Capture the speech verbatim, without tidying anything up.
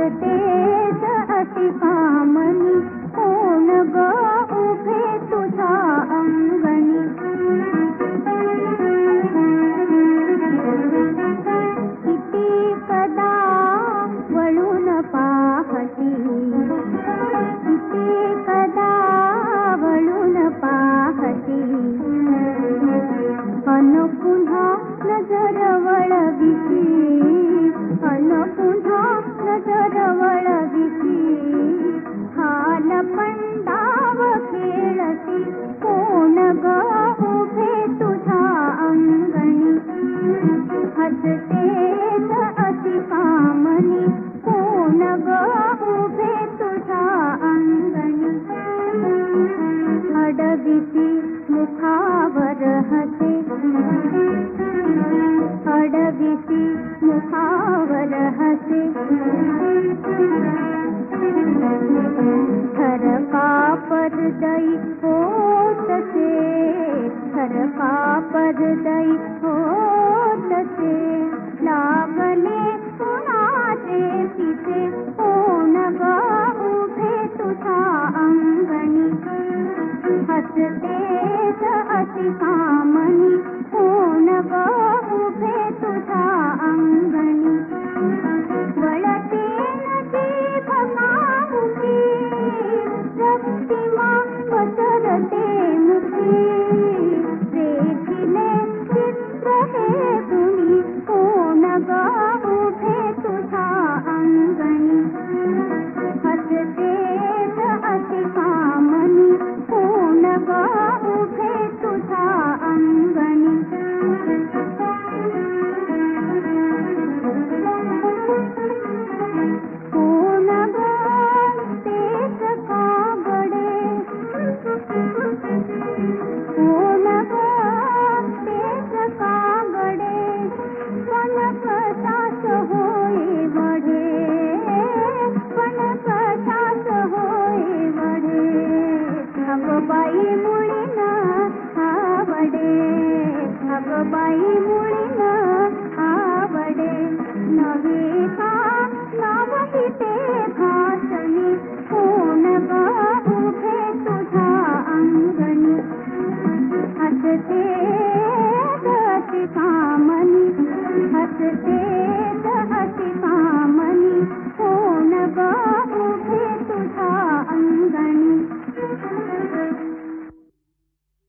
हसतेच अति कामनी कोण ग उभे तुझा अंगणी किती कदा वळून पाहती किती कदा वळून पाहती अन पुन्हा नजर वळविती अन पुन्हा नजर वळविती हाल पंडाव खेळती कोण ग उभे तुझा अंगणी हसतेच अति कामनी कोण ग उभे तुझा अंगणी अडविती मुखावर हसे अडविती मुखावर हसे थरका परदई होतसे थरका परदई होतसे लागले कुणाचे पिसे कोण ग उभे तुझा अंगणी हसतेच अति कामनी कोण ग उभे तुझा अंगणी वळते नदी भकामुखी रक्तिमा पसरते मुखी रेखिले चित्र हे गुणी कोण ग उभे तुझा अंगणी हसतेच अति कामनी कोण ग उभे तुझा अंगणी कोण ग तेच कागडे कोण ग तेच कागडे पण कशास होय वढे पण कशास होय वढे अग बाई मुळीना आवडे अग बाई मुळी